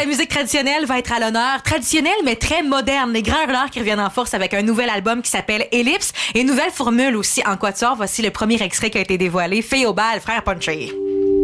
la musique traditionnelle va être à l'honneur. Traditionnelle, mais très moderne. Les Grands Hurleurs qui reviennent en force avec un nouvel album qui s'appelle Ellipse et une nouvelle formule aussi en quatuor. Voici le premier extrait qui a été dévoilé. Fille au bal, frère Punchy.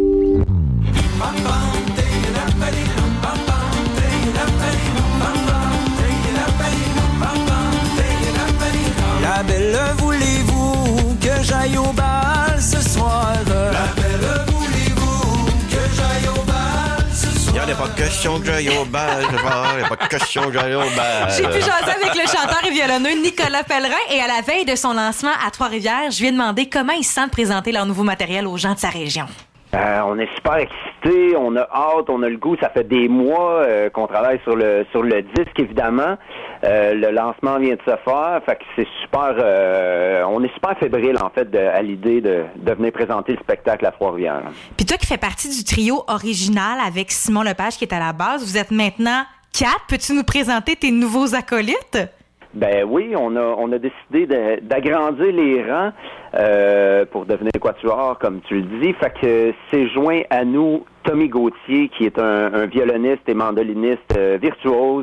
La belle, voulez-vous que j'aille au bal ce soir? La belle, voulez-vous que j'aille au bal ce soir? Y'a pas de question que j'aille au bal, y'a pas de question que j'aille au bal. J'ai pu jaser avec le chanteur et violonneux Nicolas Pellerin et à la veille de son lancement à Trois-Rivières, je lui ai demandé comment il se sent de présenter leur nouveau matériel aux gens de sa région. On est super excités, on a hâte, on a le goût. Ça fait des mois qu'on travaille sur le disque, évidemment. Le lancement vient de se faire, fait que c'est super. On est super fébrile en fait à l'idée de venir présenter le spectacle à Trois-Rivières. Puis toi qui fais partie du trio original avec Simon Lepage qui est à la base, vous êtes maintenant 4. Peux-tu nous présenter tes nouveaux acolytes? Ben oui, on a décidé d'agrandir les rangs pour devenir quatuor, comme tu le dis. Fait que c'est joint à nous Tommy Gauthier, qui est un violoniste et mandoliniste virtuose,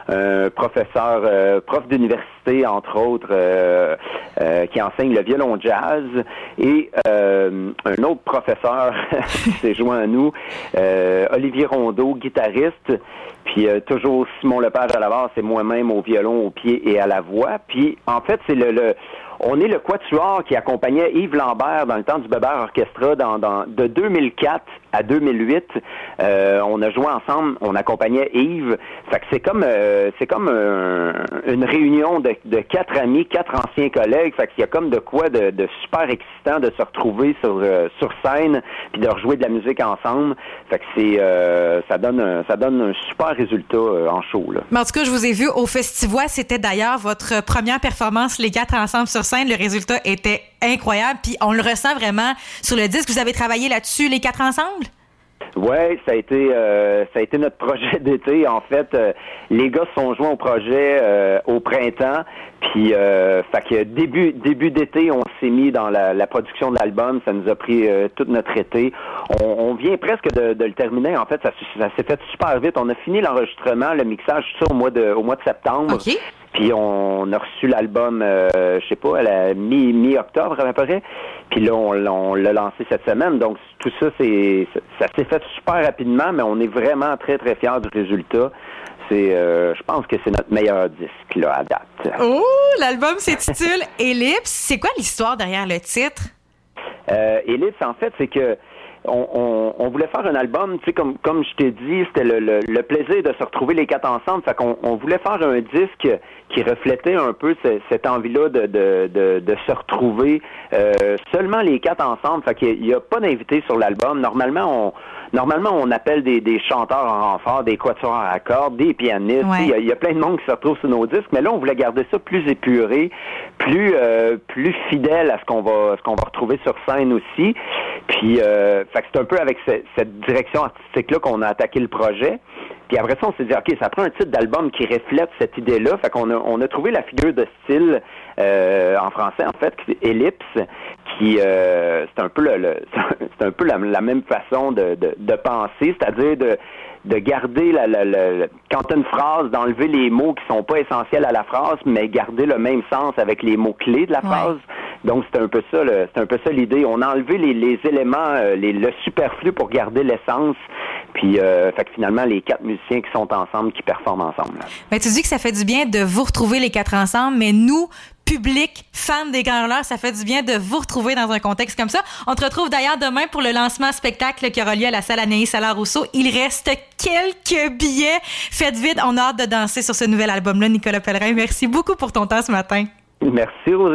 professeur, prof d'université, entre autres, qui enseigne le violon jazz, et un autre professeur qui s'est joint à nous, Olivier Rondeau, guitariste, puis toujours Simon Lepage à la basse, c'est moi-même au violon, au pied et à la voix. Puis en fait, c'est on est le quatuor qui accompagnait Yves Lambert dans le temps du Bébert Orchestra de 2004 à 2008. On a joué ensemble, on accompagnait Yves. Fait que c'est comme une réunion de 4 amis, 4 anciens collègues. Fait qu'il y a comme de quoi de super excitant de se retrouver sur scène puis de rejouer de la musique ensemble. Fait que ça donne un super résultat en show, là. Mais en tout cas, je vous ai vu au Festivois. C'était d'ailleurs votre première performance, les 4 ensemble sur scène. Le résultat était incroyable. Puis on le ressent vraiment sur le disque. Vous avez travaillé là-dessus, les 4 ensemble? Ouais, ça a été notre projet d'été. En fait, les gars se sont joints au projet au printemps. Puis, fait que début d'été, on s'est mis dans la production de l'album. Ça nous a pris tout notre été. On vient presque de le terminer. En fait, ça s'est fait super vite. On a fini l'enregistrement, le mixage, tout ça au mois de septembre. Okay. Puis on a reçu l'album, je sais pas, à la mi-octobre à peu près. Puis là, on l'a lancé cette semaine. Donc tout ça, ça s'est fait super rapidement, mais on est vraiment très très fiers du résultat. Je pense que c'est notre meilleur disque là à date. Oh, l'album s'intitule Ellipse. C'est quoi l'histoire derrière le titre? Ellipse, en fait, c'est que on voulait faire un album, tu sais, comme je t'ai dit, c'était le plaisir de se retrouver les 4 ensemble. Fait qu'on voulait faire un disque qui reflétait un peu cette envie-là de se retrouver seulement les 4 ensemble. Fait qu'il y a pas d'invités sur l'album. Normalement, on appelle des chanteurs en renfort, des quatuors à cordes, des pianistes. Ouais. Il y a plein de monde qui se retrouve sur nos disques, mais là, on voulait garder ça plus épuré, plus fidèle à ce qu'on va retrouver sur scène aussi. Puis, fait que c'est un peu avec cette direction artistique-là qu'on a attaqué le projet. Puis après ça, on s'est dit, OK, ça prend un titre d'album qui reflète cette idée-là. Fait qu'on a trouvé la figure de style en français, en fait, Ellipse, qui c'est un peu c'est un peu la même façon de penser, c'est-à-dire de garder quand t'as une phrase, d'enlever les mots qui sont pas essentiels à la phrase, mais garder le même sens avec les mots clés de la phrase. Donc c'est un peu ça l'idée. On a enlevé les éléments, le superflu pour garder l'essence. Puis fait que finalement les 4 musiciens qui sont ensemble, qui performent ensemble. Ben, tu dis que ça fait du bien de vous retrouver les 4 ensemble, mais nous, public, fans des Grands Hurleurs, ça fait du bien de vous retrouver dans un contexte comme ça. On te retrouve d'ailleurs demain pour le lancement spectacle qui aura lieu à la salle Anaïs-Allard-Rousseau. Il reste quelques billets. Faites vite, on a hâte de danser sur ce nouvel album-là, Nicolas Pellerin. Merci beaucoup pour ton temps ce matin. Merci, Rosie.